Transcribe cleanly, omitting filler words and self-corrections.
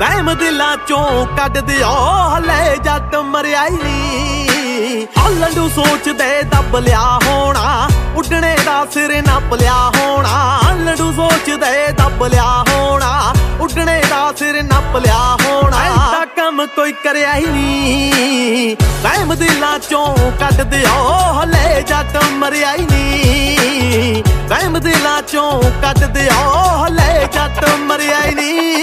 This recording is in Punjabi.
ਵਹਿਮ ਦਿਲਾਂ ਚੋਂ ਕੱਢ ਦਿਓ ਹਲੇ ਜੱਟ ਮਰਿਆ ਹੀ ਨੀ। ਲੰਡੂ ਸੋਚਦੇ ਦੱਬ ਲਿਆ ਹੋਣਾ ਉੱਡਣੇ ਦਾ ਸਿਰ ਨੱਪ ਲਿਆ ਹੋਣਾ। ਲੰਡੂ ਸੋਚਦੇ ਦੱਬ ਲਿਆ ਹੋਣਾ ਉੱਡਣੇ ਦਾ ਸਿਰ ਨੱਪ ਲਿਆ ਹੋਣਾ। ਐਡਾ ਕੰਮ ਕੋਈ ਕਰਿਆ ਹੀ ਨੀ ਵਹਿਮ ਦਿਲਾਂ ਚੋਂ ਕੱਢ ਦਿਓ ਹਲੇ ਜੱਟ ਮਰਿਆ ਹੀ ਨੀ। ਵਹਿਮ ਦਿਲਾਂ ਚੋਂ ਕੱਢ ਦਿਓ ਹਲੇ ਜੱਟ ਮਰਿਆ ਹੀ ਨੀ।